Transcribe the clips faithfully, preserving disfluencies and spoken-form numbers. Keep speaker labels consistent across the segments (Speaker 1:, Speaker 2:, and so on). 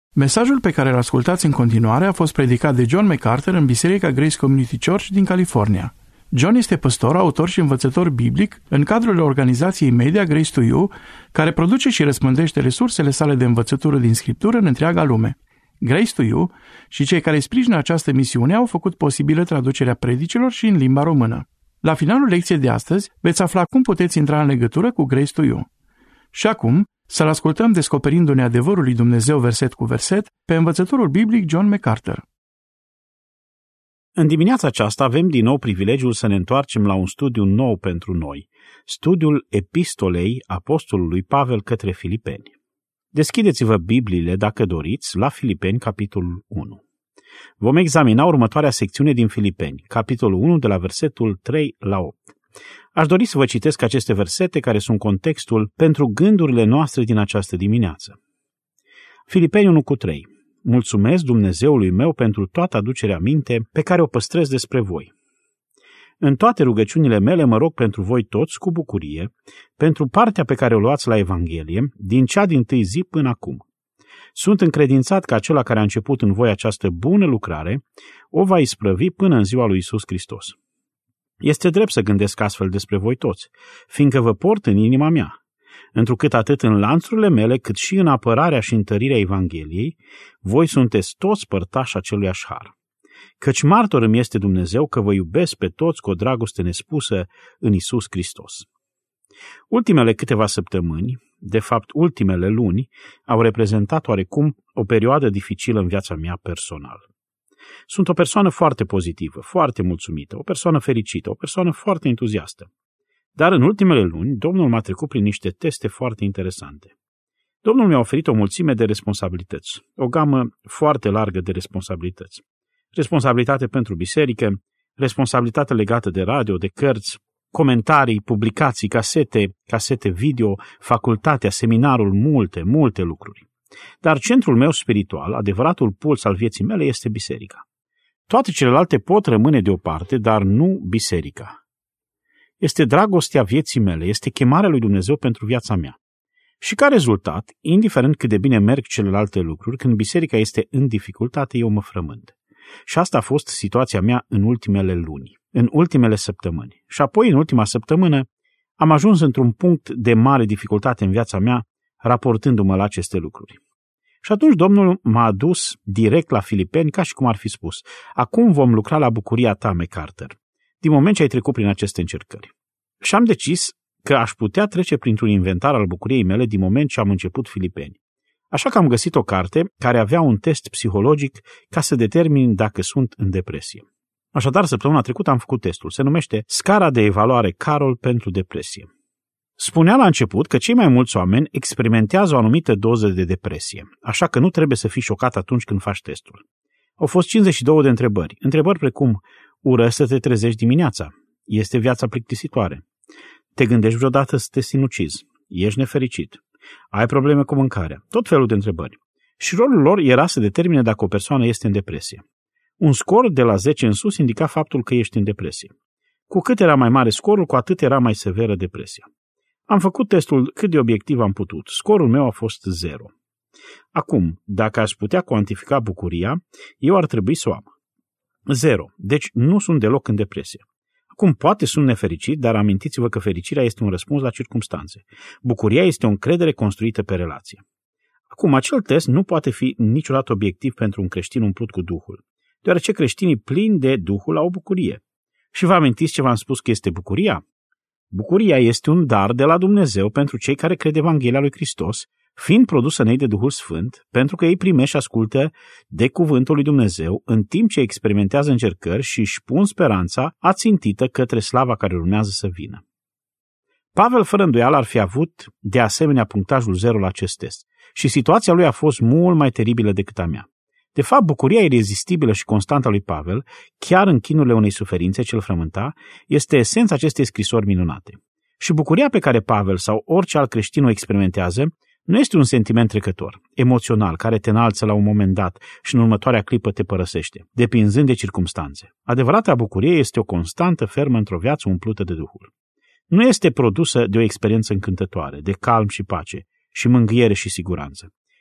Speaker 1: Mesajul pe care îl ascultați în continuare a fost predicat de John MacArthur în Biserica Grace Community Church din California. John este păstor, autor și învățător biblic în cadrul organizației media Grace to You, care produce și răspândește resursele sale de învățătură din Scriptură în întreaga lume. Grace to You și cei care sprijină această misiune au făcut posibilă traducerea predicilor și în limba română. La finalul lecției de astăzi veți afla cum puteți intra în legătură cu Grace to You. Și acum, să-l ascultăm descoperindu-ne adevărul lui Dumnezeu verset cu verset pe învățătorul biblic John MacArthur.
Speaker 2: În dimineața aceasta avem din nou privilegiul să ne întoarcem la un studiu nou pentru noi, studiul epistolei apostolului Pavel către Filipeni. Deschideți-vă Bibliile, dacă doriți, la Filipeni, capitolul unu. Vom examina următoarea secțiune din Filipeni, capitolul unu, de la versetul trei la opt. Aș dori să vă citesc aceste versete care sunt contextul pentru gândurile noastre din această dimineață. Filipeni unu cu trei. Mulțumesc Dumnezeului meu pentru toată aducerea minte pe care o păstrez despre voi. În toate rugăciunile mele mă rog pentru voi toți cu bucurie, pentru partea pe care o luați la Evanghelie, din cea dintâi zi până acum. Sunt încredințat că acela care a început în voi această bună lucrare o va isprăvi până în ziua lui Iisus Hristos. Este drept să gândesc astfel despre voi toți, fiindcă vă port în inima mea, întrucât atât în lanțurile mele, cât și în apărarea și întărirea Evangheliei, voi sunteți toți părtași aceluiași har. Căci martor îmi este Dumnezeu că vă iubesc pe toți cu o dragoste nespusă în Iisus Hristos. Ultimele câteva săptămâni, de fapt ultimele luni, au reprezentat oarecum o perioadă dificilă în viața mea personală. Sunt o persoană foarte pozitivă, foarte mulțumită, o persoană fericită, o persoană foarte entuziastă. Dar în ultimele luni, Domnul m-a trecut prin niște teste foarte interesante. Domnul mi-a oferit o mulțime de responsabilități, o gamă foarte largă de responsabilități. Responsabilitate pentru biserică, responsabilitate legată de radio, de cărți, comentarii, publicații, casete, casete video, facultatea, seminarul, multe, multe lucruri. Dar centrul meu spiritual, adevăratul puls al vieții mele, este biserica. Toate celelalte pot rămâne deoparte, dar nu biserica. Este dragostea vieții mele, este chemarea lui Dumnezeu pentru viața mea. Și ca rezultat, indiferent cât de bine merg celelalte lucruri, când biserica este în dificultate, eu mă frământ. Și asta a fost situația mea în ultimele luni, în ultimele săptămâni. Și apoi, în ultima săptămână, am ajuns într-un punct de mare dificultate în viața mea, raportându-mă la aceste lucruri. Și atunci Domnul m-a adus direct la Filipeni, ca și cum ar fi spus: acum vom lucra la bucuria ta, MacArthur, din moment ce ai trecut prin aceste încercări. Și am decis că aș putea trece printr-un inventar al bucuriei mele din moment ce am început Filipeni. Așa că am găsit o carte care avea un test psihologic ca să determin dacă sunt în depresie. Așadar, săptămâna trecută am făcut testul. Se numește Scara de evaluare Carol pentru depresie. Spunea la început că cei mai mulți oameni experimentează o anumită doză de depresie, așa că nu trebuie să fii șocat atunci când faci testul. Au fost cincizeci și două de întrebări. Întrebări precum: ură să te trezești dimineața? Este viața plictisitoare? Te gândești vreodată să te sinucizi? Ești nefericit? Ai probleme cu mâncarea? Tot felul de întrebări. Și rolul lor era să determine dacă o persoană este în depresie. Un scor de la zece în sus indica faptul că ești în depresie. Cu cât era mai mare scorul, cu atât era mai severă depresia. Am făcut testul cât de obiectiv am putut. Scorul meu a fost zero. Acum, dacă aș putea cuantifica bucuria, eu ar trebui să o am. Zero. Deci nu sunt deloc în depresie. Acum, poate sunt nefericit, dar amintiți-vă că fericirea este un răspuns la circumstanțe. Bucuria este o încredere construită pe relație. Acum, acel test nu poate fi niciodată obiectiv pentru un creștin umplut cu Duhul, deoarece creștinii plini de Duhul au bucurie. Și vă amintiți ce v-am spus că este bucuria? Bucuria este un dar de la Dumnezeu pentru cei care cred Evanghelia lui Hristos, fiind produsă în ei de Duhul Sfânt, pentru că ei primesc și ascultă de cuvântul lui Dumnezeu în timp ce experimentează încercări și își pun speranța ațintită către slava care urmează să vină. Pavel, fără îndoială, ar fi avut de asemenea punctajul zero la acest test și situația lui a fost mult mai teribilă decât a mea. De fapt, bucuria irezistibilă și constantă a lui Pavel, chiar în chinurile unei suferințe ce îl frământa, este esența acestei scrisori minunate. Și bucuria pe care Pavel sau orice alt creștin o experimentează nu este un sentiment trecător, emoțional, care te înalță la un moment dat și în următoarea clipă te părăsește, depinzând de circumstanțe. Adevărata bucurie este o constantă fermă într-o viață umplută de Duhul. Nu este produsă de o experiență încântătoare, de calm și pace, și mângâiere și siguranță.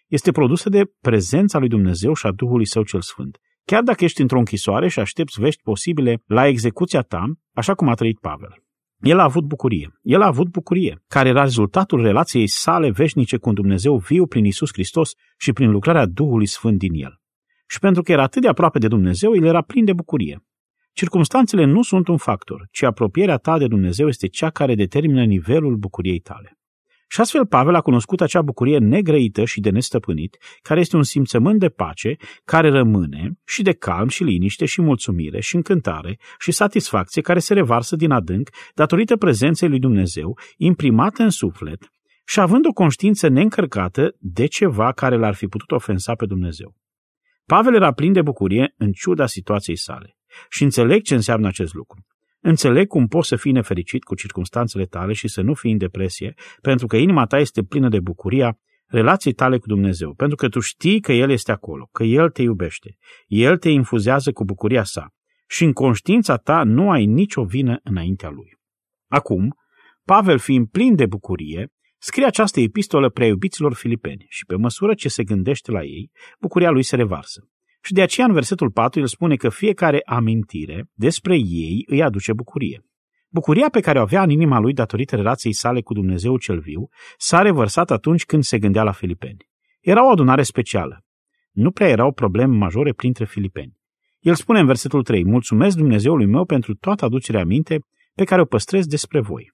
Speaker 2: este produsă de prezența lui Dumnezeu și a Duhului Său cel Sfânt. Chiar dacă ești într-o închisoare și aștepți vești posibile la execuția ta, așa cum a trăit Pavel. El a avut bucurie. El a avut bucurie, care era rezultatul relației sale veșnice cu un Dumnezeu viu prin Iisus Hristos și prin lucrarea Duhului Sfânt din el. Și pentru că era atât de aproape de Dumnezeu, el era plin de bucurie. Circumstanțele nu sunt un factor, ci apropierea ta de Dumnezeu este cea care determină nivelul bucuriei tale. Și astfel Pavel a cunoscut acea bucurie negrăită și de nestăpânit, care este un simțământ de pace, care rămâne, și de calm și liniște și mulțumire și încântare și satisfacție care se revarsă din adânc datorită prezenței lui Dumnezeu, imprimată în suflet și având o conștiință neîncărcată de ceva care l-ar fi putut ofensa pe Dumnezeu. Pavel era plin de bucurie în ciuda situației sale și înțeleg ce înseamnă acest lucru. Înțeleg cum poți să fii nefericit cu circumstanțele tale și să nu fii în depresie, pentru că inima ta este plină de bucuria relației tale cu Dumnezeu, pentru că tu știi că El este acolo, că El te iubește, El te infuzează cu bucuria sa și în conștiința ta nu ai nicio vină înaintea Lui. Acum, Pavel, fiind plin de bucurie, scrie această epistolă prea iubiților filipeni și pe măsură ce se gândește la ei, bucuria lui se revarsă. Și de aceea în versetul patru el spune că fiecare amintire despre ei îi aduce bucurie. Bucuria pe care o avea în inima lui datorită relației sale cu Dumnezeu cel viu s-a revărsat atunci când se gândea la filipeni. Era o adunare specială. Nu prea erau probleme majore printre filipeni. El spune în versetul trei, mulțumesc Dumnezeului meu pentru toată aducerea aminte pe care o păstrez despre voi.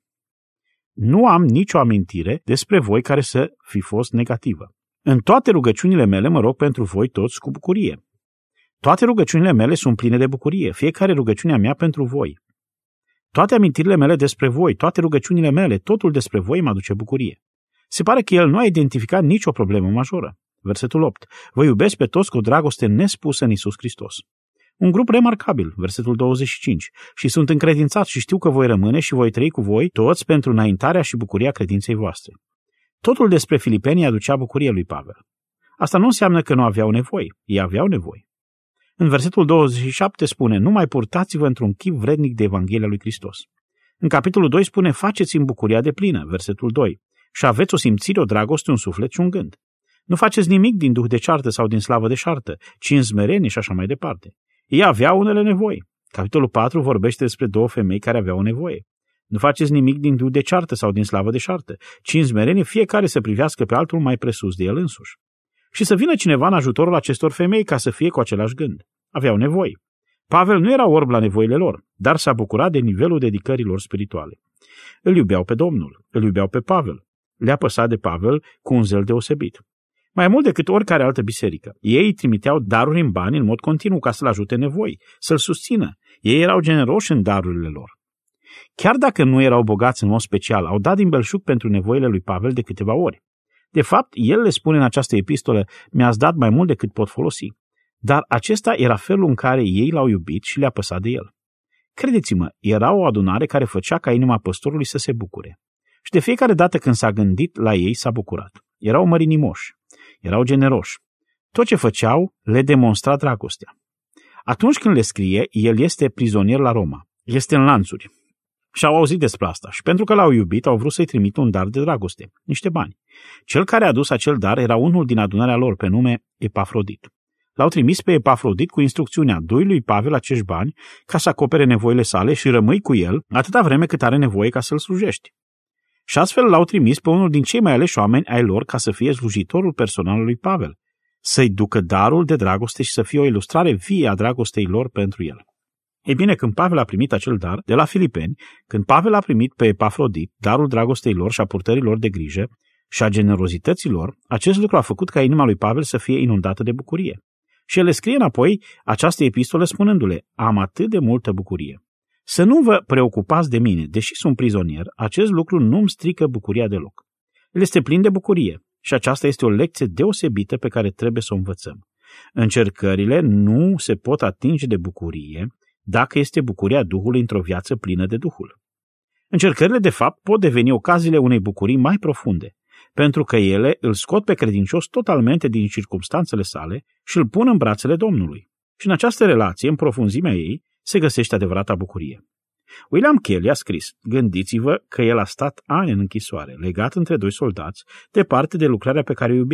Speaker 2: Nu am nicio amintire despre voi care să fi fost negativă. În toate rugăciunile mele mă rog pentru voi toți cu bucurie. Toate rugăciunile mele sunt pline de bucurie, fiecare rugăciunea mea pentru voi. Toate amintirile mele despre voi, toate rugăciunile mele, totul despre voi mă aduce bucurie. Se pare că el nu a identificat nicio problemă majoră. Versetul opt. Vă iubesc pe toți cu o dragoste nespusă în Iisus Hristos. Un grup remarcabil, versetul douăzeci și cinci. Și sunt încredințat și știu că voi rămâne și voi trăi cu voi toți pentru înaintarea și bucuria credinței voastre. Totul despre filipenii aducea bucurie lui Pavel. Asta nu înseamnă că nu aveau nevoi. Ei aveau nevoi. În versetul douăzeci și șapte spune, nu mai purtați-vă într-un chip vrednic de Evanghelia lui Hristos. În capitolul doi spune, faceți-mi bucuria de plină, versetul doi, și aveți o simțire, o dragoste, un suflet și un gând. Nu faceți nimic din duh de ceartă sau din slavă de șartă, ci în smerenie și așa mai departe. Ei aveau unele nevoi. Capitolul patru vorbește despre două femei care aveau nevoie. Nu faceți nimic din duh de ceartă sau din slavă de șartă, ci în smerenie fiecare să privească pe altul mai presus de el însuși. Și să vină cineva în ajutorul acestor femei ca să fie cu același gând. Aveau nevoi. Pavel nu era orb la nevoile lor, dar s-a bucurat de nivelul dedicării lor spirituale. Îl iubeau pe Domnul, îl iubeau pe Pavel. Le-a păsat de Pavel cu un zel deosebit. Mai mult decât oricare altă biserică, ei trimiteau daruri în bani în mod continuu ca să-l ajute nevoi, să-l susțină. Ei erau generoși în darurile lor. Chiar dacă nu erau bogați în mod special, au dat din belșug pentru nevoile lui Pavel de câteva ori. De fapt, el le spune în această epistolă, mi-ați dat mai mult decât pot folosi. Dar acesta era felul în care ei l-au iubit și le-a păsat de el. Credeți-mă, era o adunare care făcea ca inima păstorului să se bucure. Și de fiecare dată când s-a gândit la ei, s-a bucurat. Erau mărinimoși, erau generoși. Tot ce făceau le demonstra dragostea. Atunci când le scrie, el este prizonier la Roma, este în lanțuri. Și au auzit despre asta și pentru că l-au iubit, au vrut să-i trimită un dar de dragoste, niște bani. Cel care a adus acel dar era unul din adunarea lor pe nume Epafrodit. L-au trimis pe Epafrodit cu instrucțiunea, dui lui Pavel acești bani ca să acopere nevoile sale și rămâi cu el atâta vreme cât are nevoie ca să-l slujești. Și astfel l-au trimis pe unul din cei mai aleși oameni ai lor ca să fie slujitorul personal lui Pavel, să-i ducă darul de dragoste și să fie o ilustrare vie a dragostei lor pentru el. Ei bine, când Pavel a primit acel dar de la filipeni, când Pavel a primit pe Epafrodit darul dragostei lor și a purtării lor de grijă și a generozității lor, acest lucru a făcut ca inima lui Pavel să fie inundată de bucurie. Și el le scrie înapoi această epistolă spunându-le, am atât de multă bucurie. Să nu vă preocupați de mine, deși sunt prizonier, acest lucru nu-mi strică bucuria deloc. El este plin de bucurie și aceasta este o lecție deosebită pe care trebuie să o învățăm. Încercările nu se pot atinge de bucurie dacă este bucuria Duhului într-o viață plină de Duhul. Încercările, de fapt, pot deveni ocaziile unei bucurii mai profunde, pentru că ele îl scot pe credincios totalmente din circumstanțele sale și îl pun în brațele Domnului. Și în această relație, în profunzimea ei, se găsește adevărata bucurie. William Kelly a scris, gândiți-vă că el a stat ani în închisoare, legat între doi soldați, departe de lucrarea pe care o iubea.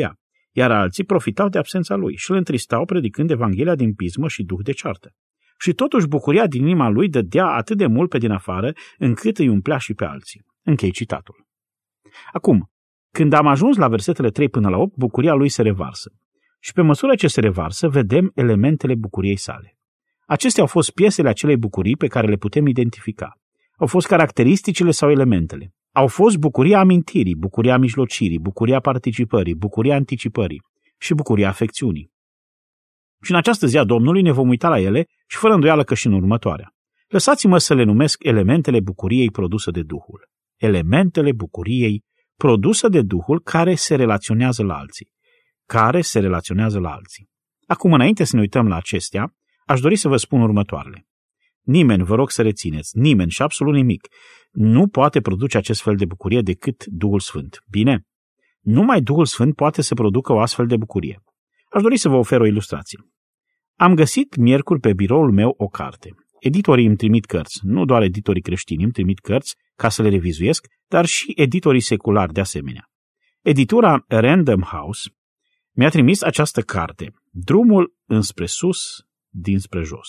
Speaker 2: iar alții profitau de absența lui și îl întristau predicând Evanghelia din pismă și duh de ceartă. Și totuși bucuria din inima lui dădea atât de mult pe din afară, încât îi umplea și pe alții. Închei citatul. Acum, când am ajuns la versetele trei până la opt, bucuria lui se revarsă. Și pe măsură ce se revarsă, vedem elementele bucuriei sale. Acestea au fost piesele acelei bucurii pe care le putem identifica. Au fost caracteristicile sau elementele. Au fost bucuria amintirii, bucuria mijlocirii, bucuria participării, bucuria anticipării și bucuria afecțiunii. Și în această zi a Domnului ne vom uita la ele și fără îndoială că și în următoarea. Lăsați-mă să le numesc elementele bucuriei produse de Duhul. Elementele bucuriei produse de Duhul care se relaționează la alții. Care se relaționează la alții. Acum, înainte să ne uităm la acestea, aș dori să vă spun următoarele. Nimeni, vă rog să rețineți, nimeni și absolut nimic nu poate produce acest fel de bucurie decât Duhul Sfânt. Bine? Numai Duhul Sfânt poate să producă o astfel de bucurie. Aș dori să vă ofer o ilustrație. Am găsit miercuri pe biroul meu o carte. Editorii îmi trimit cărți, nu doar editorii creștini îmi trimit cărți ca să le revizuiesc, dar și editorii seculari de asemenea. Editura Random House mi-a trimis această carte, Drumul înspre sus, dinspre jos.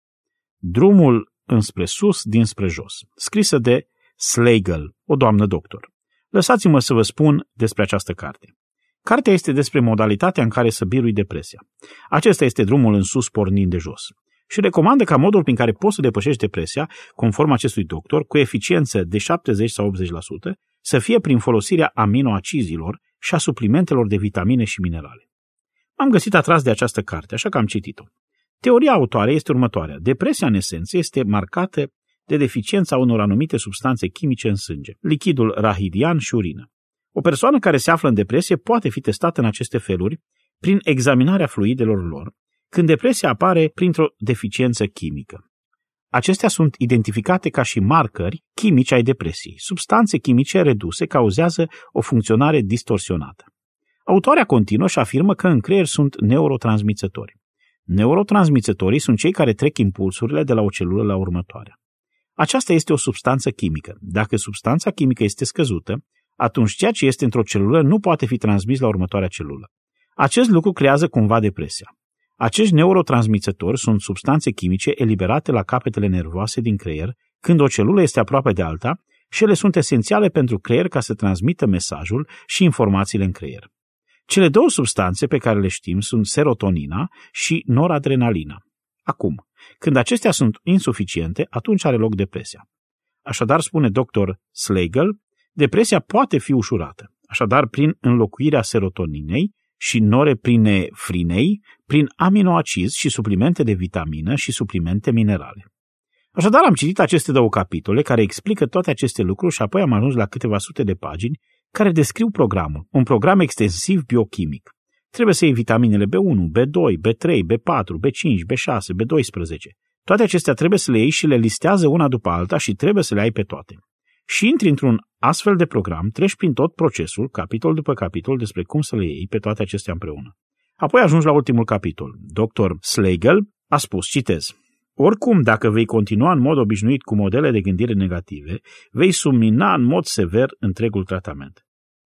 Speaker 2: Drumul înspre sus, dinspre jos, scrisă de Slagle, o doamnă doctor. Lăsați-mă să vă spun despre această carte. Cartea este despre modalitatea în care să birui depresia. Acesta este drumul în sus pornind de jos. Și recomandă ca modul prin care poți să depășești depresia, conform acestui doctor, cu eficiență de șaptezeci sau optzeci la sută, să fie prin folosirea aminoacizilor și a suplimentelor de vitamine și minerale. Am găsit atras de această carte, așa că am citit-o. Teoria autoarei este următoarea. Depresia, în esență, este marcată de deficiența unor anumite substanțe chimice în sânge, lichidul rahidian și urină. O persoană care se află în depresie poate fi testată în aceste feluri prin examinarea fluidelor lor, când depresia apare printr-o deficiență chimică. Acestea sunt identificate ca și marcări chimici ai depresiei. Substanțe chimice reduse cauzează o funcționare distorsionată. Autoarea continuă și afirmă că în creier sunt neurotransmițători. Neurotransmițătorii sunt cei care trec impulsurile de la o celulă la următoarea. Aceasta este o substanță chimică. Dacă substanța chimică este scăzută, atunci ceea ce este într-o celulă nu poate fi transmis la următoarea celulă. Acest lucru creează cumva depresia. Acești neurotransmițători sunt substanțe chimice eliberate la capetele nervoase din creier când o celulă este aproape de alta și ele sunt esențiale pentru creier ca să transmită mesajul și informațiile în creier. Cele două substanțe pe care le știm sunt serotonina și noradrenalina. Acum, când acestea sunt insuficiente, atunci are loc depresia. Așadar, spune doctor Slagle, depresia poate fi ușurată, așadar prin înlocuirea serotoninei și norepinefrinei, prin aminoacizi și suplimente de vitamină și suplimente minerale. Așadar, am citit aceste două capitole care explică toate aceste lucruri și apoi am ajuns la câteva sute de pagini care descriu programul, un program extensiv biochimic. Trebuie să iei vitaminele B unu, B doi, B trei, B patru, B cinci, B șase, B doisprezece. Toate acestea trebuie să le iei și le listează una după alta și trebuie să le ai pe toate. Și intri într-un astfel de program, treci prin tot procesul, capitol după capitol, despre cum să le iei pe toate acestea împreună. Apoi ajungi la ultimul capitol. doctor Slagle a spus, citez, oricum, dacă vei continua în mod obișnuit cu modele de gândire negative, vei submina în mod sever întregul tratament.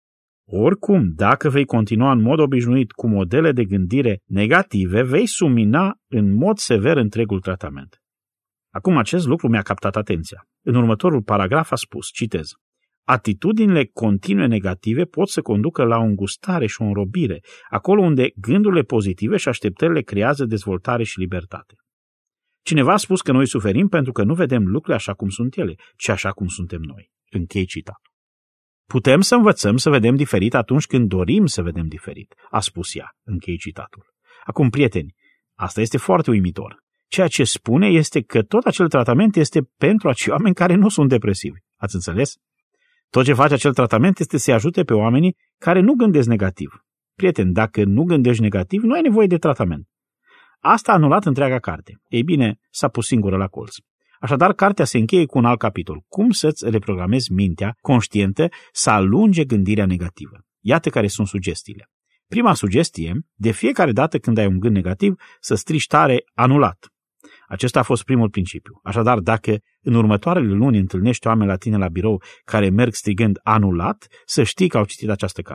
Speaker 2: Oricum, dacă vei continua în mod obișnuit cu modele de gândire negative, vei submina în mod sever întregul tratament. Acum acest lucru mi-a captat atenția. În următorul paragraf a spus, citez, atitudinile continue negative pot să conducă la o îngustare și o înrobire, acolo unde gândurile pozitive și așteptările creează dezvoltare și libertate. Cineva a spus că noi suferim pentru că nu vedem lucrurile așa cum sunt ele, ci așa cum suntem noi. Închei citatul. Putem să învățăm să vedem diferit atunci când dorim să vedem diferit, a spus ea. Închei citatul. Acum, prieteni, asta este foarte uimitor. Ceea ce spune este că tot acel tratament este pentru acei oameni care nu sunt depresivi. Ați înțeles? Tot ce face acel tratament este să-i ajute pe oamenii care nu gândesc negativ. Prieteni, dacă nu gândești negativ, nu ai nevoie de tratament. Asta a anulat întreaga carte. Ei bine, s-a pus singură la colț. Așadar, cartea se încheie cu un alt capitol. Cum să-ți reprogramezi mintea conștientă să alunge gândirea negativă. Iată care sunt sugestiile. Prima sugestie, de fiecare dată când ai un gând negativ, să strici tare anulat. Acesta a fost primul principiu. Așadar, dacă în următoarele luni întâlnești oameni la tine la birou care merg strigând anulat, să știi că au citit această carte.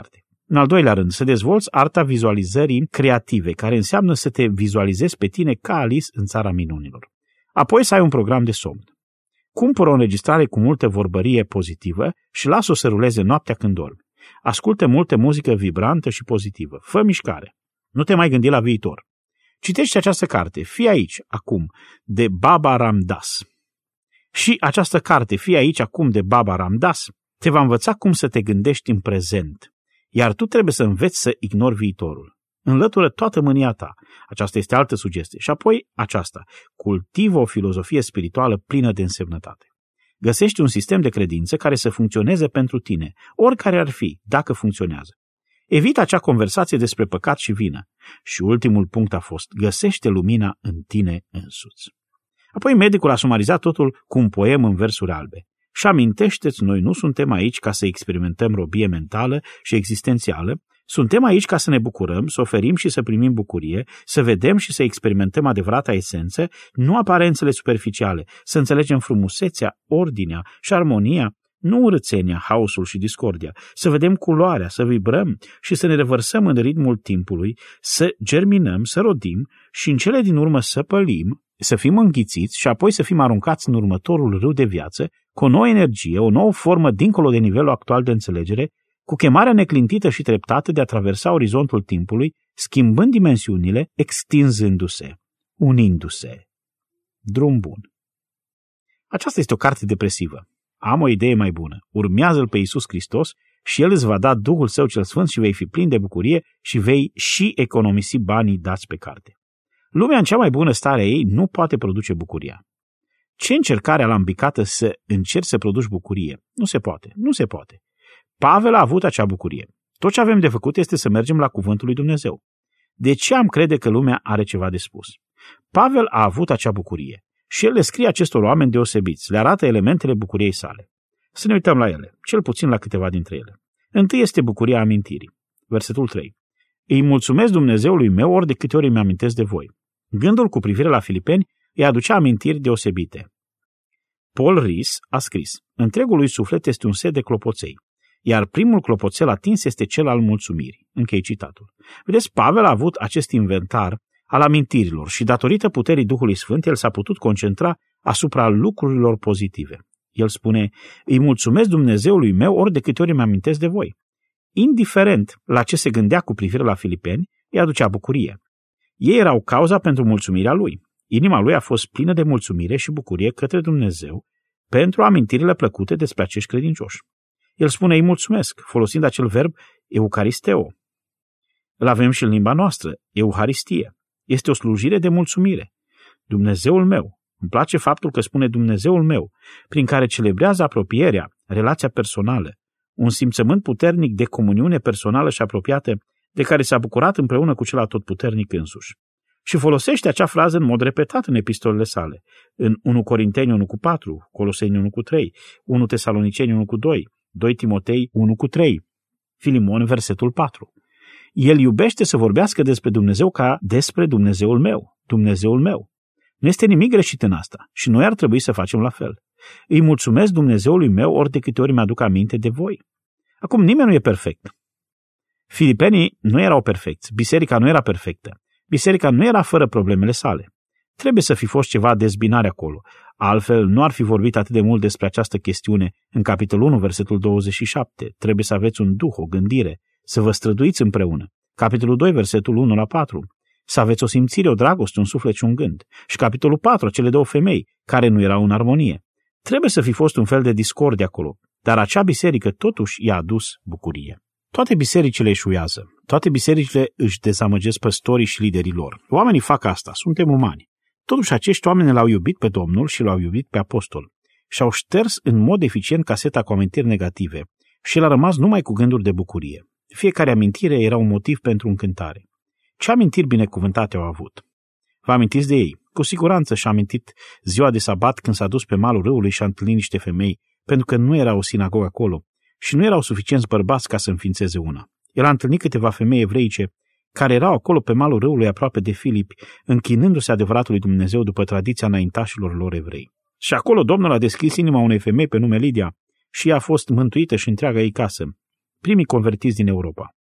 Speaker 2: În al doilea rând, să dezvolți arta vizualizării creative, care înseamnă să te vizualizezi pe tine ca Alice în țara minunilor. Apoi să ai un program de somn. Cumpără o înregistrare cu multă vorbărie pozitivă și lasă-o să ruleze noaptea când dormi. Ascultă multă muzică vibrantă și pozitivă. Fă mișcare. Nu te mai gândi la viitor. Citește această carte, Fii aici, acum, de Baba Ram Dass. Și această carte, Fii aici, acum, de Baba Ram Dass, te va învăța cum să te gândești în prezent. Iar tu trebuie să înveți să ignori viitorul. Înlătură toată mânia ta. Aceasta este altă sugestie. Și apoi aceasta. Cultivă o filozofie spirituală plină de însemnătate. Găsești un sistem de credință care să funcționeze pentru tine, oricare ar fi, dacă funcționează. Evita acea conversație despre păcat și vină. Și ultimul punct a fost, găsește lumina în tine însuți. Apoi medicul a sumarizat totul cu un poem în versuri albe. Și amintește-ți, noi nu suntem aici ca să experimentăm robie mentală și existențială, suntem aici ca să ne bucurăm, să oferim și să primim bucurie, să vedem și să experimentăm adevărata esență, nu aparențele superficiale, să înțelegem frumusețea, ordinea și armonia, nu urățenia, haosul și discordia, să vedem culoarea, să vibrăm și să ne revărsăm în ritmul timpului, să germinăm, să rodim și în cele din urmă să pălim, să fim înghițiți și apoi să fim aruncați în următorul râu de viață, cu o nouă energie, o nouă formă dincolo de nivelul actual de înțelegere, cu chemarea neclintită și treptată de a traversa orizontul timpului, schimbând dimensiunile, extinzându-se, unindu-se. Drum bun. Aceasta este o carte depresivă. Am o idee mai bună. Urmează-L pe Iisus Hristos și El îți va da Duhul Său cel Sfânt și vei fi plin de bucurie și vei și economisi banii dați pe carte. Lumea în cea mai bună stare a ei nu poate produce bucuria. Ce încercare alambicată să încerci să produci bucurie? Nu se poate, nu se poate. Pavel a avut acea bucurie. Tot ce avem de făcut este să mergem la cuvântul lui Dumnezeu. De ce am crede că lumea are ceva de spus? Pavel a avut acea bucurie și el le scrie acestor oameni deosebiți, le arată elementele bucuriei sale. Să ne uităm la ele, cel puțin la câteva dintre ele. Întâi este bucuria amintirii. Versetul trei. Îi mulțumesc Dumnezeului meu ori de câte ori îmi amintesc de voi. Gândul cu privire la Filipeni îi aducea amintiri deosebite. Paul Rees a scris, întregul lui suflet este un set de clopoței, iar primul clopoțel atins este cel al mulțumirii. Închei citatul. Vedeți, Pavel a avut acest inventar al amintirilor și datorită puterii Duhului Sfânt, el s-a putut concentra asupra lucrurilor pozitive. El spune, îi mulțumesc Dumnezeului meu ori de câte ori îmi amintesc de voi. Indiferent la ce se gândea cu privire la Filipeni, îi aducea bucurie. Ei erau cauza pentru mulțumirea lui. Inima lui a fost plină de mulțumire și bucurie către Dumnezeu pentru amintirile plăcute despre acești credincioși. El spune, îi mulțumesc, folosind acel verb eucaristeo. Îl avem și în limba noastră, euharistie. Este o slujire de mulțumire. Dumnezeul meu. Îmi place faptul că spune Dumnezeul meu, prin care celebrează apropierea, relația personală, un simțământ puternic de comuniune personală și apropiată, de care s-a bucurat împreună cu cel atotputernic însuși. Și folosește acea frază în mod repetat în epistolele sale, în unu Corinteni unu cu patru, Coloseni unu cu trei, unu Tesaloniceni unu cu doi, doi Timotei unu cu trei, Filimon versetul patru. El iubește să vorbească despre Dumnezeu ca despre Dumnezeul meu, Dumnezeul meu. Nu este nimic greșit în asta și noi ar trebui să facem la fel. Îi mulțumesc Dumnezeului meu ori de câte ori mi-aduc aminte de voi. Acum nimeni nu e perfect. Filipenii nu erau perfecți, biserica nu era perfectă, biserica nu era fără problemele sale. Trebuie să fi fost ceva dezbinare acolo, altfel nu ar fi vorbit atât de mult despre această chestiune în capitolul unu, versetul douăzeci și șapte. Trebuie să aveți un duh, o gândire, să vă străduiți împreună. Capitolul doi, versetul unu la patru. Să aveți o simțire, o dragoste, un suflet și un gând. Și capitolul patru, cele două femei, care nu erau în armonie. Trebuie să fi fost un fel de discordie acolo, dar acea biserică totuși i-a adus bucurie. Toate bisericile eșuează, toate bisericile își dezamăgesc păstorii și liderii lor. Oamenii fac asta, suntem umani. Totuși acești oameni l-au iubit pe Domnul și l-au iubit pe apostol și au șters în mod eficient caseta cu amintiri negative și el a rămas numai cu gânduri de bucurie. Fiecare amintire era un motiv pentru încântare. Ce amintiri binecuvântate au avut? Vă amintiți de ei? Cu siguranță și-a amintit ziua de sabat când s-a dus pe malul râului și a întâlnit niște femei, pentru că nu era o sinagogă acolo și nu erau suficienți bărbați ca să înființeze una. El a întâlnit câteva femei evreice care erau acolo pe malul râului aproape de Filipi, închinându-se adevăratului Dumnezeu după tradiția înaintașilor lor evrei. Și acolo Domnul a deschis inima unei femei pe nume Lidia și ea a fost mântuită și întreaga ei casă, primii convertiți din Europa.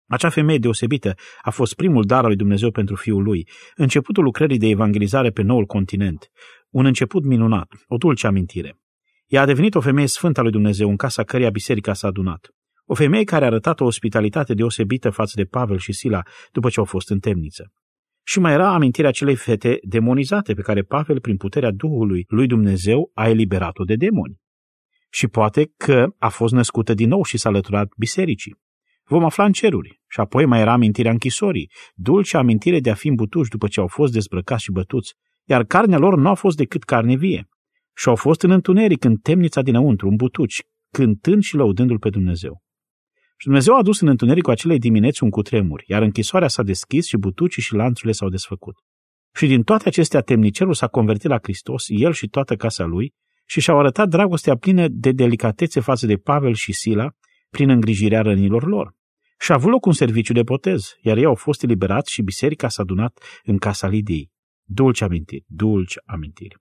Speaker 2: Acea femeie deosebită a fost primul dar al lui Dumnezeu pentru Fiul lui, începutul lucrării de evangelizare pe noul continent, un început minunat, o dulce amintire. Ea a devenit o femeie sfântă a lui Dumnezeu, în casa căreia biserica s-a adunat. O femeie care a arătat o ospitalitate deosebită față de Pavel și Sila după ce au fost în temniță. Și mai era amintirea acelei fete demonizate pe care Pavel, prin puterea Duhului lui Dumnezeu, a eliberat-o de demoni. Și poate că a fost născută din nou și s-a alăturat bisericii. Vom afla în ceruri. Și apoi mai era amintirea închisorii, dulce amintire de a fi îmbutuși după ce au fost dezbrăcați și bătuți, iar carnea lor nu a fost decât carne vie. Și au fost în întuneric, în temnița dinăuntru, îmbutuci, cântând și lăudându-L pe Dumnezeu. Și Dumnezeu a adus în întunericul acelei dimineți un cutremur, iar închisoarea s-a deschis și butucii și lanțurile s-au desfăcut. Și din toate acestea temnicerul s-a convertit la Hristos, el și toată casa lui, și și-au arătat dragostea plină de delicatețe față de Pavel și Sila prin îngrijirea rănilor lor. Și a avut loc un serviciu de botez, iar ei au fost eliberați și biserica s-a adunat în casa Lidiei. Dulce amintiri, dulce amintiri.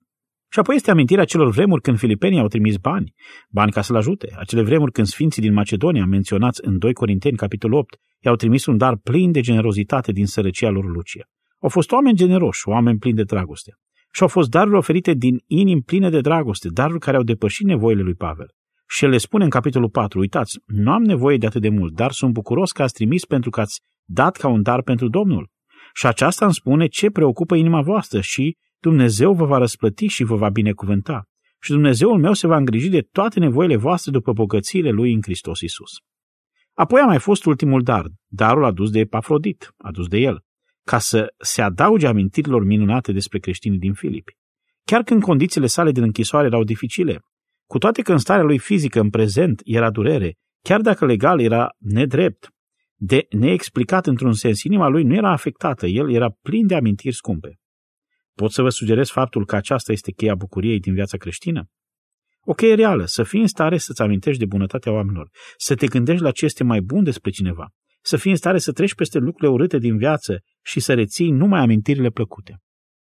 Speaker 2: Și apoi este amintirea celor vremuri când filipenii au trimis bani, bani ca să-l ajute, acele vremuri când sfinții din Macedonia, menționați în doi Corinteni, capitolul opt, i-au trimis un dar plin de generozitate din sărăcia lor lucie. Au fost oameni generoși, oameni plini de dragoste. Și au fost daruri oferite din inimi pline de dragoste, daruri care au depășit nevoile lui Pavel. Și el le spune în capitolul patru, uitați, nu am nevoie de atât de mult, dar sunt bucuros că ați trimis pentru că ați dat ca un dar pentru Domnul. Și aceasta îmi spune ce preocupă inima voastră și Dumnezeu vă va răsplăti și vă va binecuvânta. Și Dumnezeul meu se va îngriji de toate nevoile voastre după bogățiile Lui în Hristos Iisus. Apoi a mai fost ultimul dar, darul adus de Epafrodit, adus de el, ca să se adauge amintirilor minunate despre creștinii din Filipi. Chiar când condițiile sale din închisoare erau dificile, cu toate că în starea lui fizică în prezent era durere, chiar dacă legal era nedrept, de neexplicat într-un sens, inima lui nu era afectată, el era plin de amintiri scumpe. Pot să vă sugerez faptul că aceasta este cheia bucuriei din viața creștină? O cheie reală, să fii în stare să-ți amintești de bunătatea oamenilor, să te gândești la ce este mai bun despre cineva, să fii în stare să treci peste lucrurile urâte din viață și să reții numai amintirile plăcute.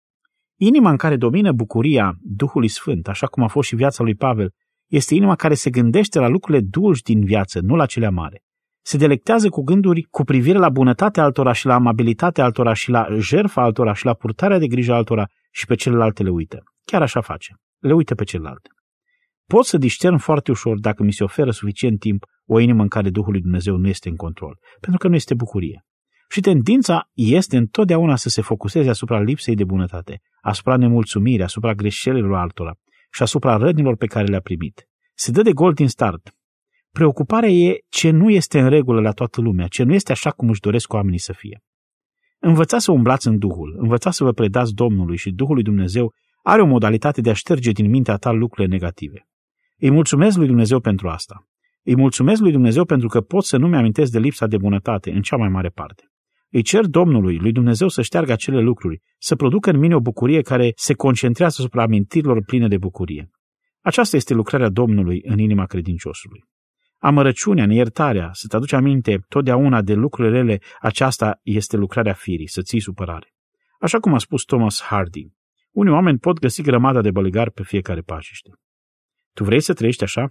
Speaker 2: Inima în care domină bucuria Duhului Sfânt, așa cum a fost și viața lui Pavel, este inima care se gândește la lucrurile dulci din viață, nu la cele amare. Se delectează cu gânduri cu privire la bunătatea altora și la amabilitatea altora și la jertfa altora și la purtarea de grijă altora și pe celelalte le uită. Chiar așa face. Le uită pe celelalte. Pot să discern foarte ușor, dacă mi se oferă suficient timp, o inimă în care Duhul lui Dumnezeu nu este în control, pentru că nu este bucurie. Și tendința este întotdeauna să se focuseze asupra lipsei de bunătate, asupra nemulțumirii, asupra greșelilor altora și asupra rănilor pe care le-a primit. Se dă de gol din start. Preocuparea e ce nu este în regulă la toată lumea, ce nu este așa cum își doresc oamenii să fie. Învățați să umblați în Duhul, învățați să vă predați Domnului și Duhul lui Dumnezeu are o modalitate de a șterge din mintea ta lucrurile negative. Îi mulțumesc lui Dumnezeu pentru asta. Îi mulțumesc lui Dumnezeu pentru că pot să nu-mi amintesc de lipsa de bunătate în cea mai mare parte. Îi cer Domnului, lui Dumnezeu, să șteargă acele lucruri, să producă în mine o bucurie care se concentrează asupra amintirilor pline de bucurie. Aceasta este lucrarea Domnului în inima credinciosului. Amărăciunea, neiertarea, să-ți aduci aminte totdeauna de lucrurile rele, aceasta este lucrarea firii, să ții supărare. Așa cum a spus Thomas Hardy, unii oameni pot găsi grămada de bălegar pe fiecare pașiște. Tu vrei să trăiești așa?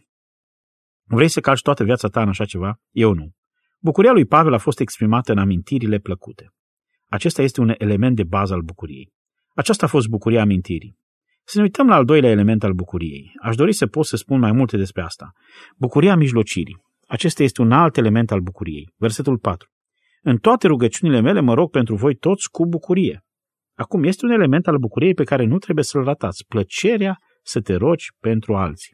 Speaker 2: Vrei să calci toată viața ta în așa ceva? Eu nu. Bucuria lui Pavel a fost exprimată în amintirile plăcute. Acesta este un element de bază al bucuriei. Aceasta a fost bucuria amintirii. Să ne uităm la al doilea element al bucuriei. Aș dori să pot să spun mai multe despre asta. Bucuria mijlocirii. Acesta este un alt element al bucuriei. Versetul patru. În toate rugăciunile mele mă rog pentru voi toți cu bucurie. Acum este un element al bucuriei pe care nu trebuie să-l ratați. Plăcerea să te rogi pentru alții.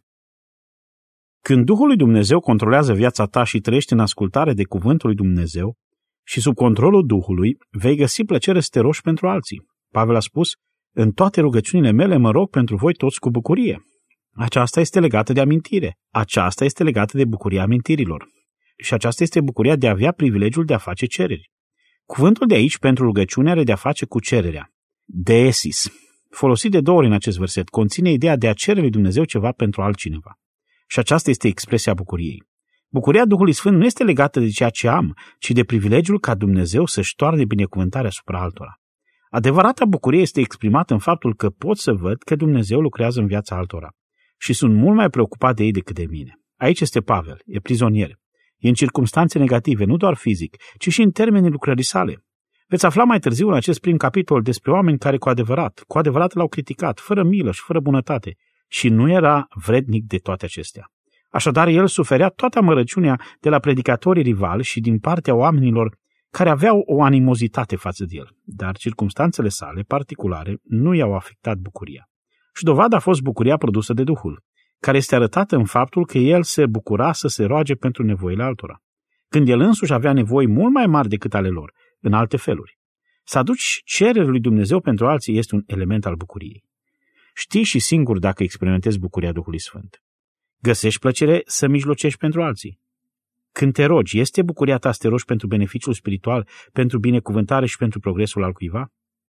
Speaker 2: Când Duhul lui Dumnezeu controlează viața ta și trăiești în ascultare de cuvântul lui Dumnezeu și sub controlul Duhului, vei găsi plăcere să te rogi pentru alții. Pavel a spus, în toate rugăciunile mele mă rog pentru voi toți cu bucurie. Aceasta este legată de amintire. Aceasta este legată de bucuria amintirilor. Și aceasta este bucuria de a avea privilegiul de a face cereri. Cuvântul de aici pentru rugăciune are de a face cu cererea. Deesis, folosit de două ori în acest verset, conține ideea de a cere lui Dumnezeu ceva pentru altcineva. Și aceasta este expresia bucuriei. Bucuria Duhului Sfânt nu este legată de ceea ce am, ci de privilegiul ca Dumnezeu să-și toarne binecuvântarea asupra altora. Adevărata bucurie este exprimată în faptul că pot să văd că Dumnezeu lucrează în viața altora și sunt mult mai preocupat de ei decât de mine. Aici este Pavel, e prizonier. E în circumstanțe negative, nu doar fizic, ci și în termenii lucrării sale. Veți afla mai târziu în acest prim capitol despre oameni care cu adevărat, cu adevărat l-au criticat, fără milă și fără bunătate, și nu era vrednic de toate acestea. Așadar, el suferea toată amărăciunea de la predicatorii rivali și din partea oamenilor care aveau o animozitate față de el, dar circumstanțele sale particulare nu i-au afectat bucuria. Și dovada a fost bucuria produsă de Duhul, care este arătată în faptul că el se bucura să se roage pentru nevoile altora, când el însuși avea nevoi mult mai mari decât ale lor, în alte feluri. Să aduci cereri lui Dumnezeu pentru alții este un element al bucuriei. Știi și singur dacă experimentezi bucuria Duhului Sfânt. Găsești plăcere să mijlocești pentru alții. Când te rogi, este bucuria ta să te rogi pentru beneficiul spiritual, pentru binecuvântare și pentru progresul al cuiva?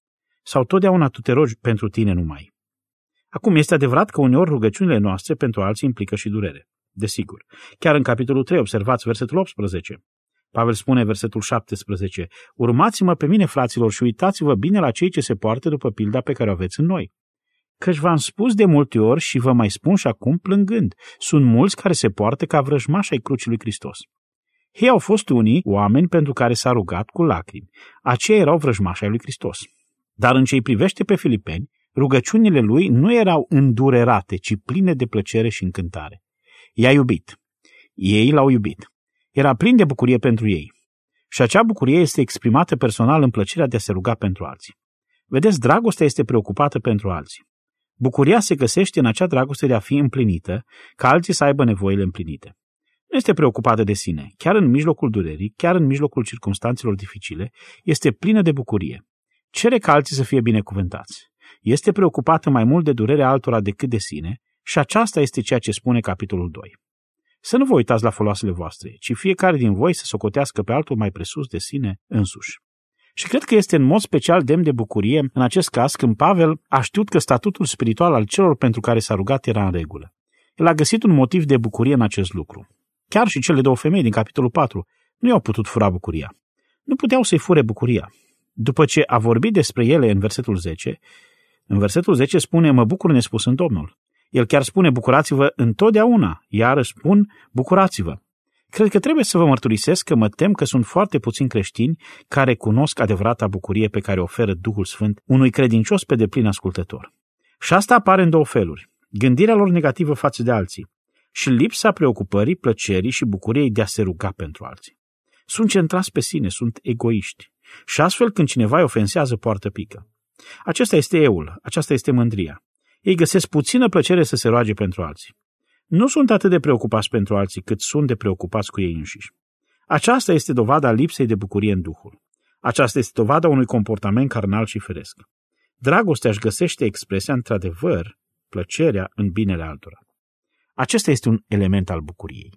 Speaker 2: Sau totdeauna tu te rogi pentru tine numai? Acum, este adevărat că uneori rugăciunile noastre pentru alții implică și durere. Desigur. Chiar în capitolul trei, observați versetul optsprezece. Pavel spune, versetul șaptesprezece, urmați-mă pe mine, fraților, și uitați-vă bine la cei ce se poartă după pilda pe care o aveți în noi. Căci v-am spus de multe ori și vă mai spun și acum plângând, sunt mulți care se poartă ca vrăjmași ai crucii lui Hristos. Ei au fost unii oameni pentru care s-a rugat cu lacrimi. Aceia erau vrăjmași ai lui Hristos. Dar în ce-i privește pe Filipeni, rugăciunile lui nu erau îndurerate, ci pline de plăcere și încântare. I-a iubit. Ei l-au iubit. Era plin de bucurie pentru ei. Și acea bucurie este exprimată personal în plăcerea de a se ruga pentru alții. Vedeți, dragostea este preocupată pentru alții. Bucuria se găsește în acea dragoste de a fi împlinită, ca alții să aibă nevoile împlinite. Nu este preocupată de sine. Chiar în mijlocul durerii, chiar în mijlocul circumstanțelor dificile, este plină de bucurie. Cere ca alții să fie binecuvântați. Este preocupată mai mult de durerea altora decât de sine și aceasta este ceea ce spune capitolul doi. Să nu vă uitați la foloasele voastre, ci fiecare din voi să socotească pe altul mai presus de sine însuși. Și cred că este în mod special demn de bucurie în acest caz când Pavel a știut că statutul spiritual al celor pentru care s-a rugat era în regulă. El a găsit un motiv de bucurie în acest lucru. Chiar și cele două femei din capitolul patru nu i-au putut fura bucuria. Nu puteau să-i fure bucuria. După ce a vorbit despre ele în versetul zece, în versetul zece spune, mă bucur nespus în Domnul. El chiar spune, bucurați-vă întotdeauna, iar spun, bucurați-vă. Cred că trebuie să vă mărturisesc că mă tem că sunt foarte puțini creștini care cunosc adevărata bucurie pe care o oferă Duhul Sfânt unui credincios pe deplin ascultător. Și asta apare în două feluri. Gândirea lor negativă față de alții și lipsa preocupării, plăcerii și bucuriei de a se ruga pentru alții. Sunt centrați pe sine, sunt egoiști. Și astfel când cineva îi ofensează, poartă pică. Acesta este eul, aceasta este mândria. Ei găsesc puțină plăcere să se roage pentru alții. Nu sunt atât de preocupați pentru alții cât sunt de preocupați cu ei înșiși. Aceasta este dovada lipsei de bucurie în Duhul. Aceasta este dovada unui comportament carnal și firesc. Dragostea își găsește expresia, într-adevăr, plăcerea în binele altora. Acesta este un element al bucuriei.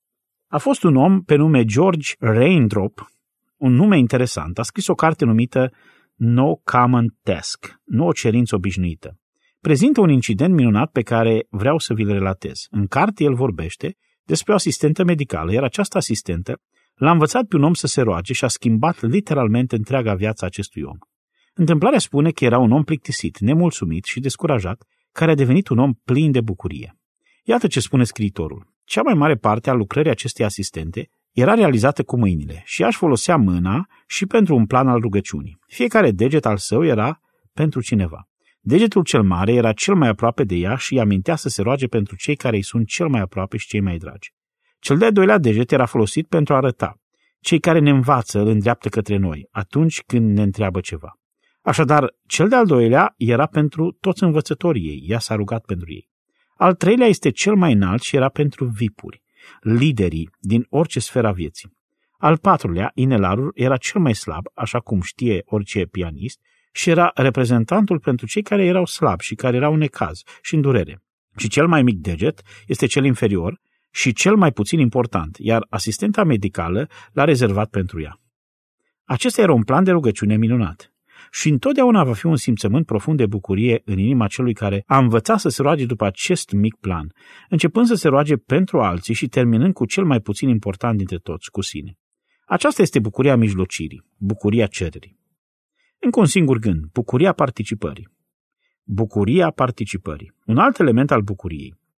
Speaker 2: A fost un om pe nume George Raindrop, un nume interesant. A scris o carte numită No Common Task, nu o cerință obișnuită. Prezintă un incident minunat pe care vreau să vi-l relatez. În carte el vorbește despre o asistentă medicală, iar această asistentă l-a învățat pe un om să se roage și a schimbat literalmente întreaga viață acestui om. Întâmplarea spune că era un om plictisit, nemulțumit și descurajat, care a devenit un om plin de bucurie. Iată ce spune scriitorul. Cea mai mare parte a lucrării acestei asistente era realizată cu mâinile și ea își folosea mâna și pentru un plan al rugăciunii. Fiecare deget al său era pentru cineva. Degetul cel mare era cel mai aproape de ea și îi amintea să se roage pentru cei care îi sunt cel mai aproape și cei mai dragi. Cel de-al doilea deget era folosit pentru a arăta. Cei care ne învață îl îndreaptă către noi atunci când ne întreabă ceva. Așadar, cel de-al doilea era pentru toți învățătorii ei, ea s-a rugat pentru ei. Al treilea este cel mai înalt și era pentru vipuri, liderii din orice sfera vieții. Al patrulea, inelarul, era cel mai slab, așa cum știe orice pianist, și era reprezentantul pentru cei care erau slabi și care erau în necaz și în durere. Și cel mai mic deget este cel inferior și cel mai puțin important, iar asistenta medicală l-a rezervat pentru ea. Acesta era un plan de rugăciune minunat. Și întotdeauna va fi un simțământ profund de bucurie în inima celui care a învățat să se roage după acest mic plan, începând să se roage pentru alții și terminând cu cel mai puțin important dintre toți, cu sine. Aceasta este bucuria mijlocirii, bucuria cererii. Încă un singur gând, bucuria participării. Bucuria participării. Un alt element al bucuriei.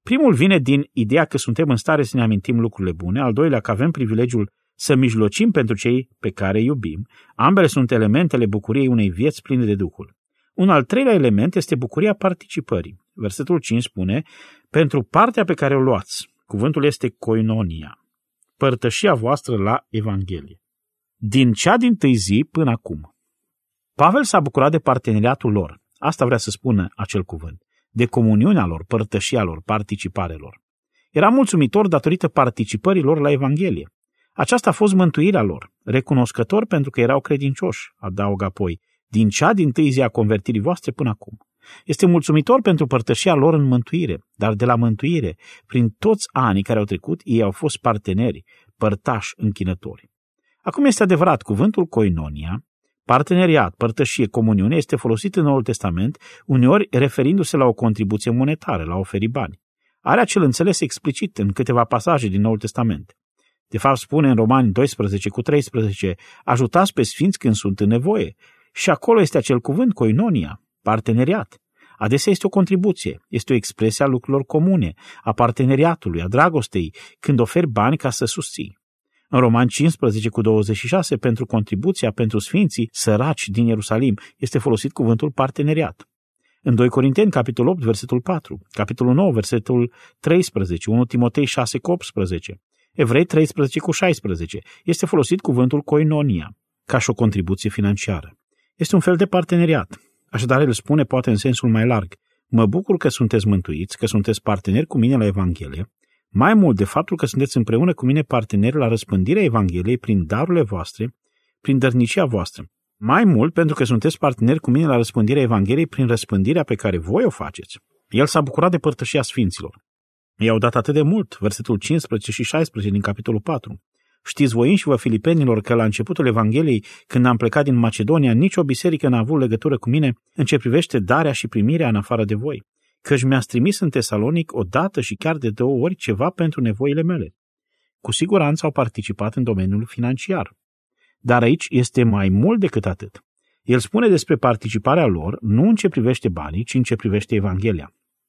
Speaker 2: Primul vine din ideea că suntem în stare să ne amintim lucrurile bune, al doilea că avem privilegiul să mijlocim pentru cei pe care îi iubim. Ambele sunt elementele bucuriei unei vieți pline de Duhul. Un al treilea element este bucuria participării. Versetul cinci spune, pentru partea pe care o luați, cuvântul este koinonia, părtășia voastră la Evanghelie. Din cea dintâi zi până acum. Pavel s-a bucurat de parteneriatul lor, asta vrea să spună acel cuvânt, de comuniunea lor, părtășia lor, participarea lor. Era mulțumitor datorită participării lor la Evanghelie. Aceasta a fost mântuirea lor, recunoscător pentru că erau credincioși, adaugă apoi, din cea dintâi zi a convertirii voastre până acum. Este mulțumitor pentru părtășia lor în mântuire, dar de la mântuire, prin toți anii care au trecut, ei au fost parteneri, părtași, închinători. Acum este adevărat, cuvântul koinonia, parteneriat, părtășie, comuniune, este folosit în Noul Testament, uneori referindu-se la o contribuție monetară, la a oferi bani. Are acel înțeles explicit în câteva pasaje din Noul Testament. De fapt, spune în Romani doisprezece cu treisprezece, ajutați pe sfinți când sunt în nevoie. Și acolo este acel cuvânt, koinonia, parteneriat. Adesea este o contribuție, este o expresie a lucrurilor comune, a parteneriatului, a dragostei, când oferi bani ca să susții. În Romani cincisprezece cu douăzeci și șase, pentru contribuția pentru sfinții săraci din Ierusalim, este folosit cuvântul parteneriat. În doi Corinteni, capitolul opt, versetul patru, capitolul nouă, versetul treisprezece, unu Timotei șase cu optsprezece, Evrei treisprezece cu șaisprezece, este folosit cuvântul koinonia, ca și o contribuție financiară. Este un fel de parteneriat. Așadar, el spune, poate în sensul mai larg, mă bucur că sunteți mântuiți, că sunteți parteneri cu mine la Evanghelie, mai mult de faptul că sunteți împreună cu mine parteneri la răspândirea Evangheliei prin darurile voastre, prin dărnicia voastră. Mai mult pentru că sunteți parteneri cu mine la răspândirea Evangheliei prin răspândirea pe care voi o faceți. El s-a bucurat de părtășia sfinților. I-au dat atât de mult, versetul cincisprezece și șaisprezece din capitolul patru. Știți voi înși-vă, filipenilor, că la începutul Evangheliei, când am plecat din Macedonia, nicio biserică n-a avut legătură cu mine în ce privește darea și primirea în afară de voi, căci mi-ați trimis în Tesalonic o dată și chiar de două ori ceva pentru nevoile mele. Cu siguranță au participat în domeniul financiar. Dar aici este mai mult decât atât. El spune despre participarea lor nu în ce privește banii, ci în ce privește Evanghelia.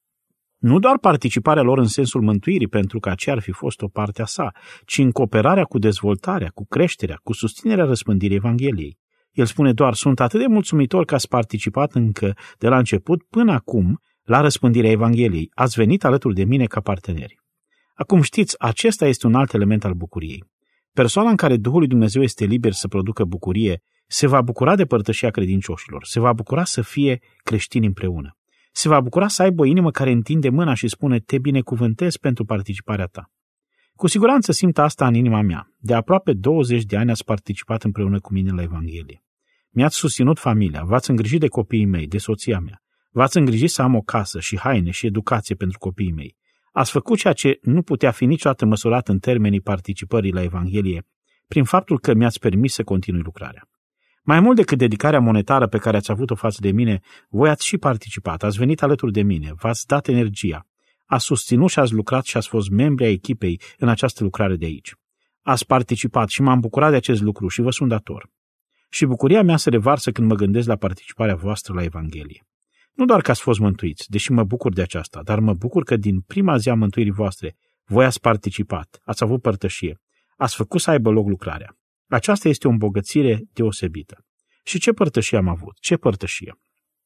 Speaker 2: Nu doar participarea lor în sensul mântuirii, pentru că aceea ar fi fost o parte a sa, ci în cooperarea cu dezvoltarea, cu creșterea, cu susținerea răspândirii Evangheliei. El spune doar, sunt atât de mulțumitor că ați participat încă de la început până acum la răspândirea Evangheliei. Ați venit alături de mine ca parteneri. Acum știți, acesta este un alt element al bucuriei. Persoana în care Duhul lui Dumnezeu este liber să producă bucurie se va bucura de părtășia credincioșilor, se va bucura să fie creștini împreună. Se va bucura să aibă o inimă care întinde mâna și spune, te binecuvântez pentru participarea ta. Cu siguranță simt asta în inima mea. De aproape douăzeci de ani ați participat împreună cu mine la Evanghelie. Mi-ați susținut familia, v-ați îngrijit de copiii mei, de soția mea. V-ați îngrijit să am o casă și haine și educație pentru copiii mei. Ați făcut ceea ce nu putea fi niciodată măsurat în termenii participării la Evanghelie, prin faptul că mi-ați permis să continui lucrarea. Mai mult decât dedicarea monetară pe care ați avut-o față de mine, voi ați și participat, ați venit alături de mine, v-ați dat energia, ați susținut și ați lucrat și ați fost membri ai echipei în această lucrare de aici. Ați participat și m-am bucurat de acest lucru și vă sunt dator. Și bucuria mea se revarsă când mă gândesc la participarea voastră la Evanghelie. Nu doar că ați fost mântuiți, deși mă bucur de aceasta, dar mă bucur că din prima zi a mântuirii voastre voi ați participat, ați avut părtășie, ați făcut să aibă loc lucrarea. Aceasta este o îmbogățire deosebită. Și ce părtășie am avut? Ce părtășie?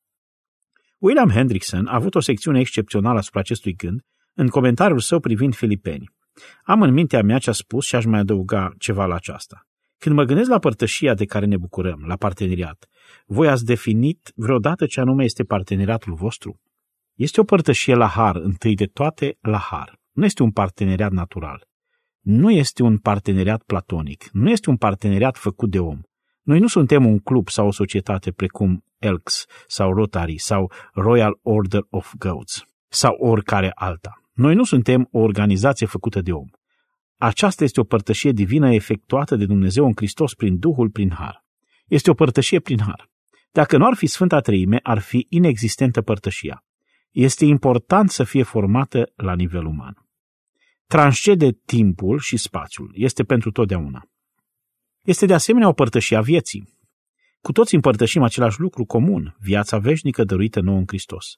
Speaker 2: William Hendrickson a avut o secțiune excepțională asupra acestui gând în comentariul său privind Filipeni. Am în mintea mea ce a spus și aș mai adăuga ceva la aceasta. Când mă gândesc la părtășia de care ne bucurăm, la parteneriat, voi ați definit vreodată ce anume este parteneriatul vostru? Este o părtășie la har, întâi de toate la har. Nu este un parteneriat natural. Nu este un parteneriat platonic. Nu este un parteneriat făcut de om. Noi nu suntem un club sau o societate precum Elks sau Rotary sau Royal Order of Goats sau oricare alta. Noi nu suntem o organizație făcută de om. Aceasta este o părtășie divină efectuată de Dumnezeu în Hristos prin Duhul, prin har. Este o părtășie prin har. Dacă nu ar fi Sfânta Treime, ar fi inexistentă părtășia. Este important să fie formată la nivel uman. Transcede timpul și spațiul. Este pentru totdeauna. Este de asemenea o părtășie a vieții. Cu toți împărtășim același lucru comun, viața veșnică dăruită nouă în Hristos.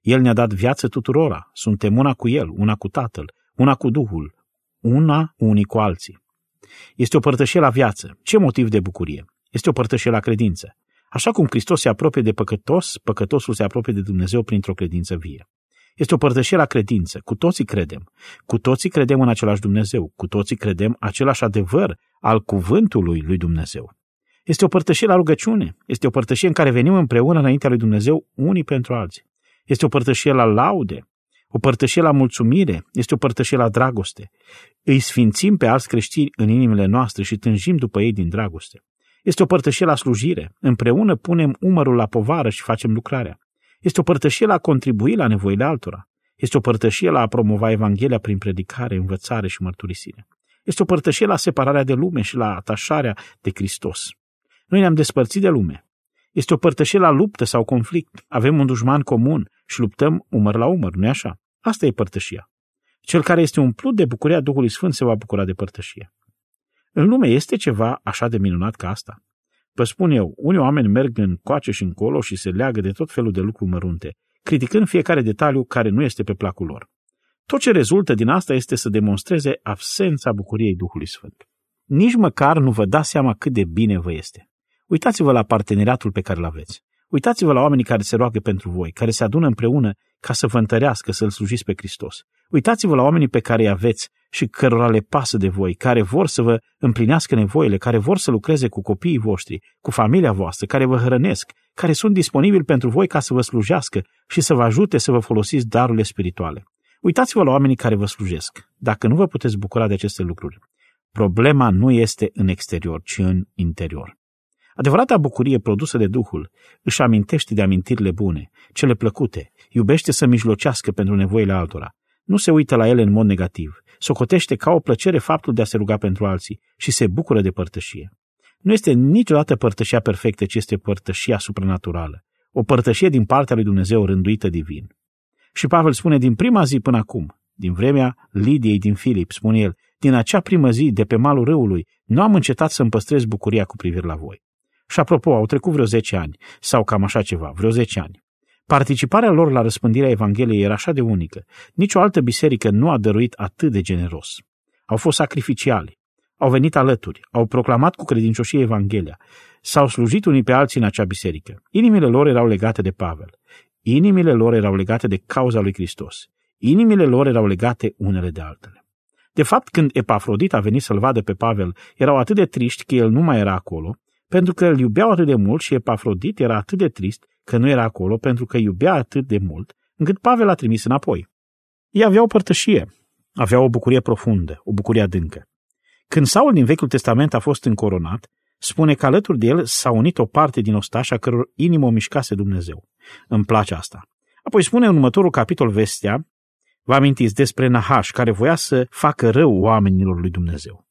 Speaker 2: El ne-a dat viață tuturora. Suntem una cu El, una cu Tatăl, una cu Duhul, una unii cu alții. Este o părtășie la viață. Ce motiv de bucurie? Este o părtășie la credință. Așa cum Hristos se apropie de păcătos, păcătosul se apropie de Dumnezeu printr-o credință vie. Este o părtășie la credință. Cu toții credem. Cu toții credem în același Dumnezeu. Cu toții credem același adevăr al cuvântului lui Dumnezeu. Este o părtășie la rugăciune. Este o părtășie în care venim împreună înaintea lui Dumnezeu unii pentru alții. Este o părtășie la laude. O părtășie la mulțumire. Este o părtășie la dragoste. Îi sfințim pe alți creștini în inimile noastre și tânjim după ei din dragoste. Este o părtășie la slujire. Împreună punem umărul la povară și facem lucrarea. Este o părtășie la a contribui la nevoile altora. Este o părtășie la a promova Evanghelia prin predicare, învățare și mărturisire. Este o părtășie la separarea de lume și la atașarea de Hristos. Noi ne-am despărțit de lume. Este o părtășie la luptă sau conflict. Avem un dușman comun și luptăm umăr la umăr, nu-i așa? Asta e părtășia. Cel care este umplut de bucuria Duhului Sfânt se va bucura de părtășie. În lume este ceva așa de minunat ca asta? Vă spun eu, unii oameni merg în coace și încolo și se leagă de tot felul de lucruri mărunte, criticând fiecare detaliu care nu este pe placul lor. Tot ce rezultă din asta este să demonstreze absența bucuriei Duhului Sfânt. Nici măcar nu vă dați seama cât de bine vă este. Uitați-vă la parteneriatul pe care îl aveți. Uitați-vă la oamenii care se roagă pentru voi, care se adună împreună ca să vă întărească, să-L slujiți pe Hristos. Uitați-vă la oamenii pe care îi aveți și cărora le pasă de voi, care vor să vă împlinească nevoile, care vor să lucreze cu copiii voștri, cu familia voastră, care vă hrănesc, care sunt disponibili pentru voi ca să vă slujească și să vă ajute să vă folosiți darurile spirituale. Uitați-vă la oamenii care vă slujesc. Dacă nu vă puteți bucura de aceste lucruri, problema nu este în exterior, ci în interior. Adevărata bucurie produsă de Duhul își amintește de amintirile bune, cele plăcute, iubește să mijlocească pentru nevoile altora, nu se uită la ele în mod negativ, socotește ca o plăcere faptul de a se ruga pentru alții și se bucură de părtășie. Nu este niciodată părtășia perfectă, ci este părtășia supranaturală, o părtășie din partea lui Dumnezeu rânduită divin. Și Pavel spune din prima zi până acum, din vremea Lidiei din Filip, spune el, din acea primă zi de pe malul râului, nu am încetat să-mi păstrez bucuria cu privire la voi. Și apropo, au trecut vreo zece ani, sau cam așa ceva, vreo zece ani. Participarea lor la răspândirea Evangheliei era așa de unică. Nici o altă biserică nu a dăruit atât de generos. Au fost sacrificiali, au venit alături, au proclamat cu credincioșie Evanghelia, s-au slujit unii pe alții în acea biserică. Inimile lor erau legate de Pavel. Inimile lor erau legate de cauza lui Hristos. Inimile lor erau legate unele de altele. De fapt, când Epafrodit a venit să-l vadă pe Pavel, erau atât de triști că el nu mai era acolo, pentru că îl iubeau atât de mult și Epafrodit era atât de trist că nu era acolo pentru că iubea atât de mult, încât Pavel l-a trimis înapoi. Ei aveau o părtășie, aveau o bucurie profundă, o bucurie adâncă. Când Saul din Vechiul Testament a fost încoronat, spune că alături de el s-a unit o parte din ostași a căror inimă o mișcase Dumnezeu. Îmi place asta. Apoi spune în următorul capitol vestea, vă amintiți despre Nahaș, care voia să facă rău oamenilor lui Dumnezeu.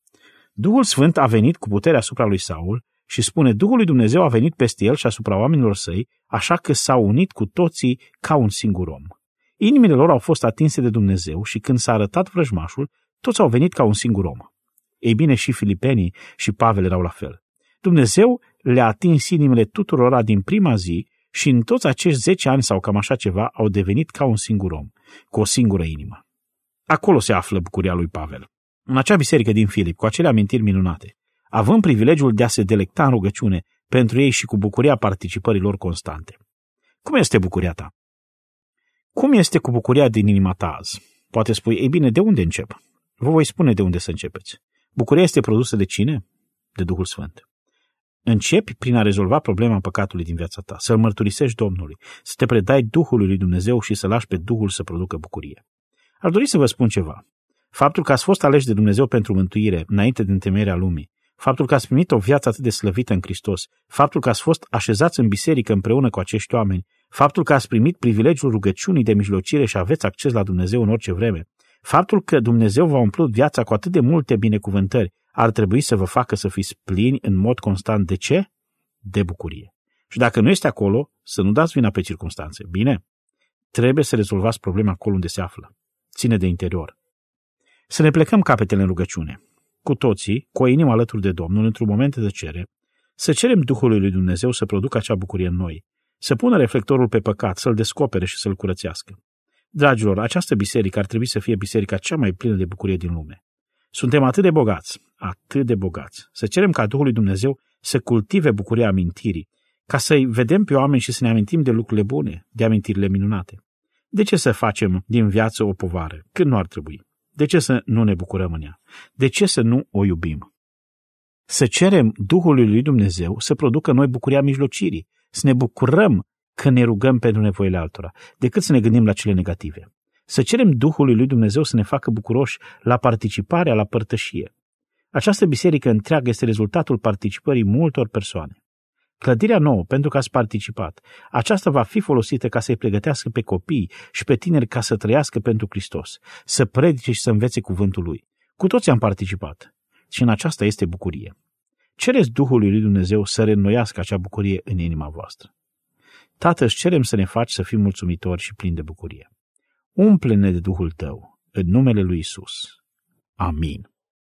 Speaker 2: Duhul Sfânt a venit cu puterea asupra lui Saul și spune, Duhul lui Dumnezeu a venit peste el și asupra oamenilor săi, așa că s-au unit cu toții ca un singur om. Inimile lor au fost atinse de Dumnezeu și când s-a arătat vrăjmașul, toți au venit ca un singur om. Ei bine, și filipenii și Pavel erau la fel. Dumnezeu le-a atins inimile tuturora din prima zi și în toți acești zece ani sau cam așa ceva au devenit ca un singur om, cu o singură inimă. Acolo se află bucuria lui Pavel. În acea biserică din Filip, cu acele amintiri minunate, având privilegiul de a se delecta în rugăciune pentru ei și cu bucuria participării lor constante. Cum este bucuria ta? Cum este cu bucuria din inima ta azi? Poate spui, ei bine, de unde încep? Vă voi spune de unde să începeți. Bucuria este produsă de cine? De Duhul Sfânt. Începi prin a rezolva problema păcatului din viața ta, să-L mărturisești Domnului, să te predai Duhului lui Dumnezeu și să lași pe Duhul să producă bucurie. Aș dori să vă spun ceva. Faptul că ați fost aleși de Dumnezeu pentru mântuire înainte de întemeierea lumii, faptul că ați primit o viață atât de slăvită în Hristos, faptul că ați fost așezați în biserică împreună cu acești oameni, faptul că ați primit privilegiul rugăciunii de mijlocire și aveți acces la Dumnezeu în orice vreme, faptul că Dumnezeu v-a umplut viața cu atât de multe binecuvântări, ar trebui să vă facă să fiți plini în mod constant. De ce? De bucurie. Și dacă nu este acolo, să nu dați vina pe circunstanțe. Bine? Trebuie să rezolvați problema acolo unde se află. Ține de interior. Să ne plecăm capetele în rugăciune. Cu toții, cu o inimă alături de Domnul, într-un moment de tăcere, să cerem Duhului lui Dumnezeu să producă acea bucurie în noi, să pună reflectorul pe păcat, să-l descopere și să-l curățească. Dragilor, această biserică ar trebui să fie biserica cea mai plină de bucurie din lume. Suntem atât de bogați, atât de bogați, să cerem ca Duhul lui Dumnezeu să cultive bucuria amintirii, ca să-i vedem pe oameni și să ne amintim de lucrurile bune, de amintirile minunate. De ce să facem din viață o povară, când nu ar trebui? De ce să nu ne bucurăm în ea? De ce să nu o iubim? Să cerem Duhului lui Dumnezeu să producă în noi bucuria mijlocirii, să ne bucurăm când ne rugăm pentru nevoile altora, decât să ne gândim la cele negative. Să cerem Duhului lui Dumnezeu să ne facă bucuroși la participarea la părtășie. Această biserică întreagă este rezultatul participării multor persoane. Clădirea nouă, pentru că ați participat, aceasta va fi folosită ca să-i pregătească pe copii și pe tineri ca să trăiască pentru Hristos, să predice și să învețe cuvântul Lui. Cu toți am participat și în aceasta este bucurie. Cereți Duhului lui Dumnezeu să reînnoiască acea bucurie în inima voastră. Tată, îți cerem să ne faci să fim mulțumitori și plini de bucurie. Umple-ne de Duhul Tău, în numele lui Isus. Amin.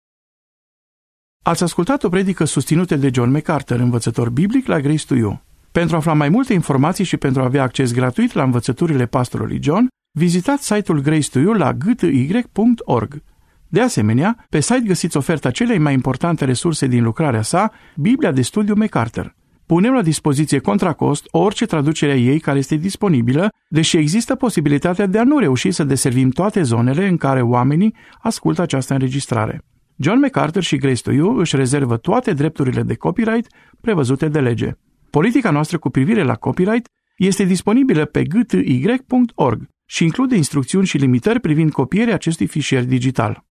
Speaker 1: Ați ascultat o predică susținută de John MacArthur, învățător biblic la Grace to You. Pentru a afla mai multe informații și pentru a avea acces gratuit la învățăturile pastorului John, vizitați site-ul Grace to You la g t y punct org. De asemenea, pe site găsiți oferta celei mai importante resurse din lucrarea sa, Biblia de studiu MacArthur. Punem la dispoziție contra cost orice traducere a ei care este disponibilă, deși există posibilitatea de a nu reuși să deservim toate zonele în care oamenii ascultă această înregistrare. John MacArthur și Grace to You își rezervă toate drepturile de copyright prevăzute de lege. Politica noastră cu privire la copyright este disponibilă pe g t y punct org și include instrucțiuni și limitări privind copierea acestui fișier digital.